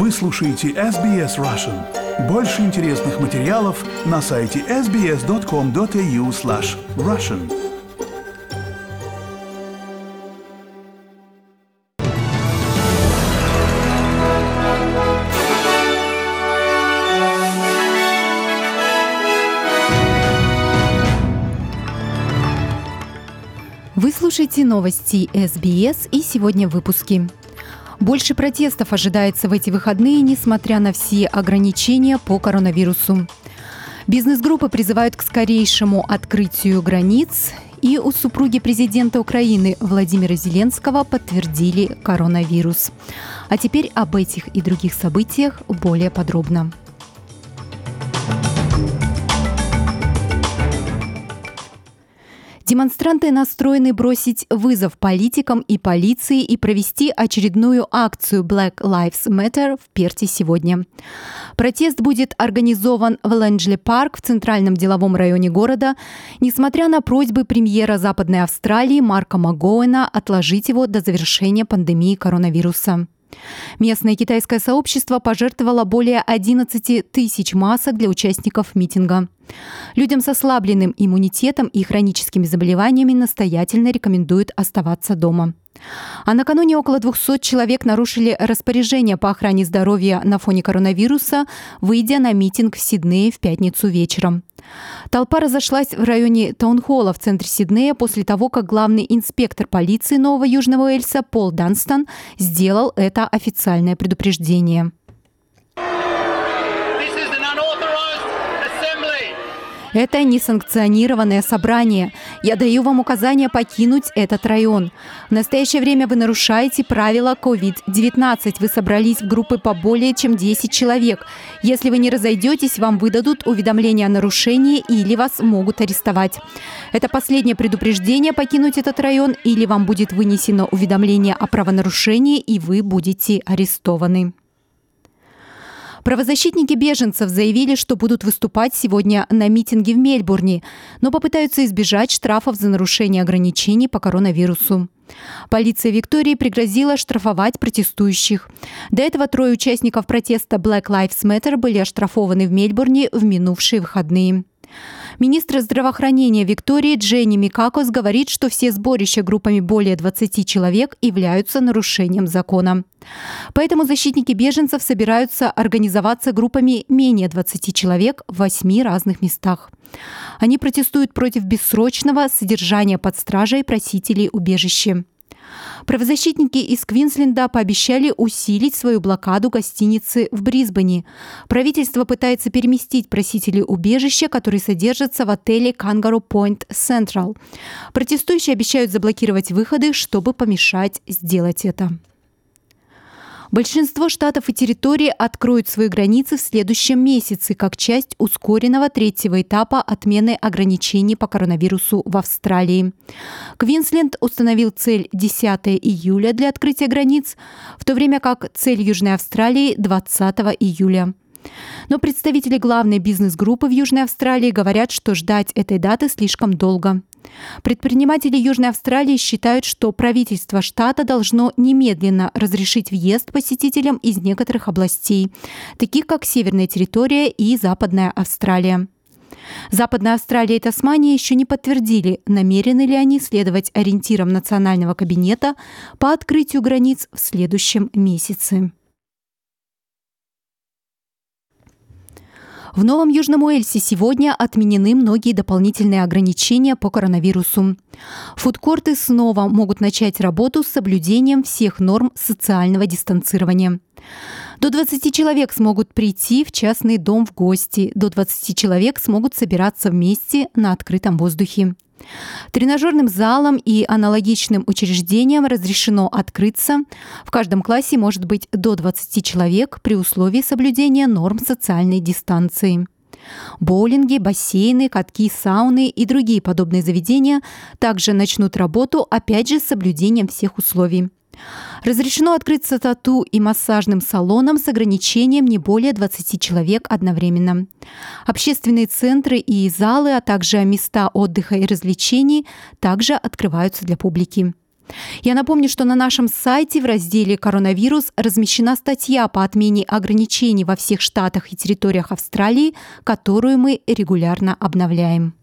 Вы слушаете SBS Russian. Больше интересных материалов на сайте sbs.com.au/russian. Вы слушаете новости SBS, и сегодня в выпуске. Больше протестов ожидается в эти выходные, несмотря на все ограничения по коронавирусу. Бизнес-группы призывают к скорейшему открытию границ, и у супруги президента Украины Владимира Зеленского подтвердили коронавирус. А теперь об этих и других событиях более подробно. Демонстранты настроены бросить вызов политикам и полиции и провести очередную акцию Black Lives Matter в Перте сегодня. Протест будет организован в Ленджли-парк в центральном деловом районе города, несмотря на просьбы премьера Западной Австралии Марка Магоуэна отложить его до завершения пандемии коронавируса. Местное китайское сообщество пожертвовало более 11 тысяч масок для участников митинга. Людям с ослабленным иммунитетом и хроническими заболеваниями настоятельно рекомендуют оставаться дома. А накануне около 200 человек нарушили распоряжение по охране здоровья на фоне коронавируса, выйдя на митинг в Сиднее в пятницу вечером. Толпа разошлась в районе Таунхолла в центре Сиднея после того, как главный инспектор полиции Нового Южного Уэльса Пол Данстон сделал это официальное предупреждение. Это несанкционированное собрание. Я даю вам указание покинуть этот район. В настоящее время вы нарушаете правила COVID-19. Вы собрались в группы по более чем 10 человек. Если вы не разойдетесь, вам выдадут уведомление о нарушении или вас могут арестовать. Это последнее предупреждение покинуть этот район, или вам будет вынесено уведомление о правонарушении, и вы будете арестованы. Правозащитники беженцев заявили, что будут выступать сегодня на митинге в Мельбурне, но попытаются избежать штрафов за нарушение ограничений по коронавирусу. Полиция Виктории пригрозила штрафовать протестующих. До этого 3 участников протеста Black Lives Matter были оштрафованы в Мельбурне в минувшие выходные. Министр здравоохранения Виктории Дженни Микакос говорит, что все сборища группами более 20 человек являются нарушением закона. Поэтому защитники беженцев собираются организоваться группами менее 20 человек в 8 разных местах. Они протестуют против бессрочного содержания под стражей просителей убежища. Правозащитники из Квинсленда пообещали усилить свою блокаду гостиницы в Брисбене. Правительство пытается переместить просителей убежища, которые содержатся в отеле Kangaroo Point Central. Протестующие обещают заблокировать выходы, чтобы помешать сделать это. Большинство штатов и территорий откроют свои границы в следующем месяце как часть ускоренного 3-го этапа отмены ограничений по коронавирусу в Австралии. Квинсленд установил цель 10 июля для открытия границ, в то время как цель Южной Австралии – 20 июля. Но представители главной бизнес-группы в Южной Австралии говорят, что ждать этой даты слишком долго. Предприниматели Южной Австралии считают, что правительство штата должно немедленно разрешить въезд посетителям из некоторых областей, таких как Северная территория и Западная Австралия. Западная Австралия и Тасмания еще не подтвердили, намерены ли они следовать ориентирам Национального кабинета по открытию границ в следующем месяце. В Новом Южном Уэльсе сегодня отменены многие дополнительные ограничения по коронавирусу. Фудкорты снова могут начать работу с соблюдением всех норм социального дистанцирования. До 20 человек смогут прийти в частный дом в гости. До 20 человек смогут собираться вместе на открытом воздухе. Тренажерным залам и аналогичным учреждениям разрешено открыться. В каждом классе может быть до 20 человек при условии соблюдения норм социальной дистанции. Боулинги, бассейны, катки, сауны и другие подобные заведения также начнут работу, опять же, с соблюдением всех условий. Разрешено открыться тату и массажным салонам с ограничением не более 20 человек одновременно. Общественные центры и залы, а также места отдыха и развлечений также открываются для публики. Я напомню, что на нашем сайте в разделе «Коронавирус» размещена статья по отмене ограничений во всех штатах и территориях Австралии, которую мы регулярно обновляем.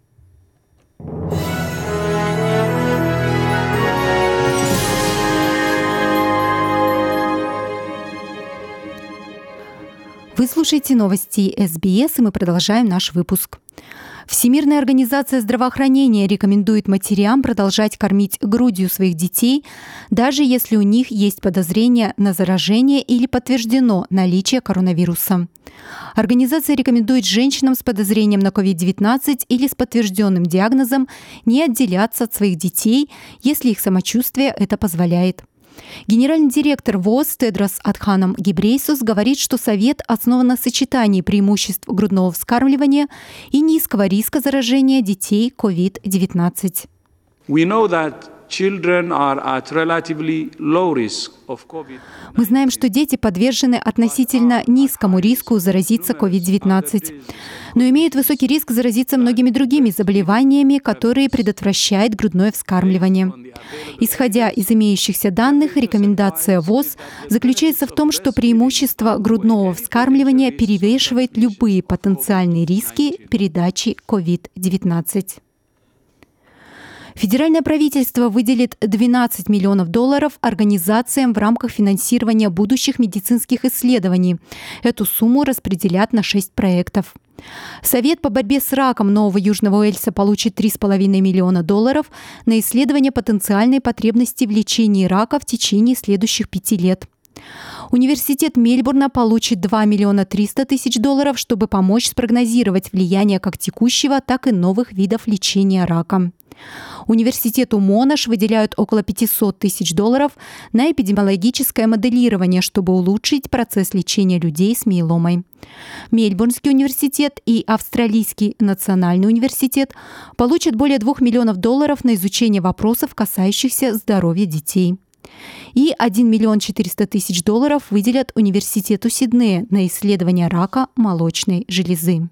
Вы слушаете новости СБС, и мы продолжаем наш выпуск. Всемирная организация здравоохранения рекомендует матерям продолжать кормить грудью своих детей, даже если у них есть подозрение на заражение или подтверждено наличие коронавируса. Организация рекомендует женщинам с подозрением на COVID-19 или с подтвержденным диагнозом не отделяться от своих детей, если их самочувствие это позволяет. Генеральный директор ВОЗ Тедрос Адханом Гебрейсус говорит, что совет основан на сочетании преимуществ грудного вскармливания и низкого риска заражения детей COVID-19. Мы знаем, что дети подвержены относительно низкому риску заразиться COVID-19, но имеют высокий риск заразиться многими другими заболеваниями, которые предотвращает грудное вскармливание. Исходя из имеющихся данных, рекомендация ВОЗ заключается в том, что преимущество грудного вскармливания перевешивает любые потенциальные риски передачи COVID-19. Федеральное правительство выделит $12 миллионов организациям в рамках финансирования будущих медицинских исследований. Эту сумму распределят на 6 проектов. Совет по борьбе с раком Нового Южного Уэльса получит $3,5 миллиона на исследование потенциальной потребности в лечении рака в течение следующих 5 лет. Университет Мельбурна получит $2 300 000, чтобы помочь спрогнозировать влияние как текущего, так и новых видов лечения рака. Университету Монаш выделяют около $500 000 на эпидемиологическое моделирование, чтобы улучшить процесс лечения людей с миеломой. Мельбурнский университет и Австралийский национальный университет получат более $2 миллионов на изучение вопросов, касающихся здоровья детей. И $1 400 000 выделят Университету Сиднея на исследование рака молочной железы.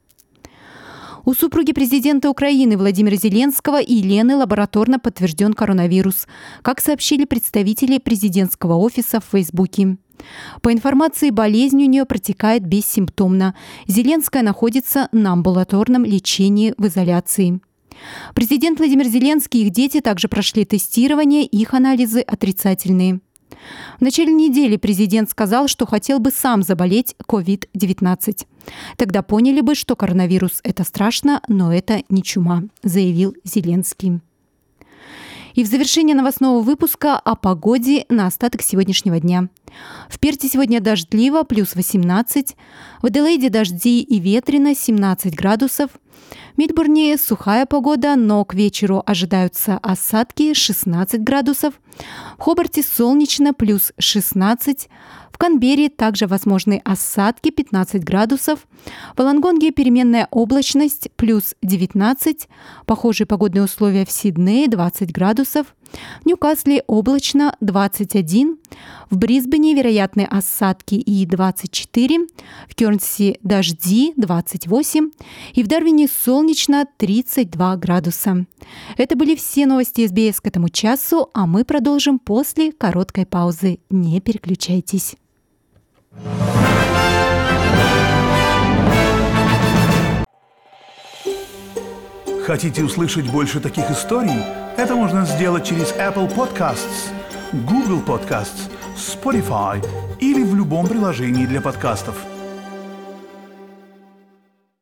У супруги президента Украины Владимира Зеленского и Елены лабораторно подтвержден коронавирус, как сообщили представители президентского офиса в Фейсбуке. По информации, болезнь у нее протекает бессимптомно. Зеленская находится на амбулаторном лечении в изоляции. Президент Владимир Зеленский и их дети также прошли тестирование, их анализы отрицательные. В начале недели президент сказал, что хотел бы сам заболеть COVID-19. Тогда поняли бы, что коронавирус – это страшно, но это не чума, заявил Зеленский. И в завершение новостного выпуска о погоде на остаток сегодняшнего дня. В Перте сегодня дождливо, плюс 18. В Аделаиде дожди и ветрено, 17 градусов. В Мельбурне сухая погода, но к вечеру ожидаются осадки, 16 градусов. В Хобарте солнечно, плюс 16. В Канберре также возможны осадки, 15 градусов. В Волонгонге переменная облачность, плюс 19. Похожие погодные условия в Сиднее, 20 градусов. В Ньюкасле облачно, 21. В Брисбене вероятны осадки и 24. В Кёрнси дожди, 28. И в Дарвине солнечно, 32 градуса. Это были все новости СБС к этому часу, а мы продолжим после короткой паузы. Не переключайтесь. Хотите услышать больше таких историй? Это можно сделать через Apple Podcasts, Google Podcasts, Spotify или в любом приложении для подкастов.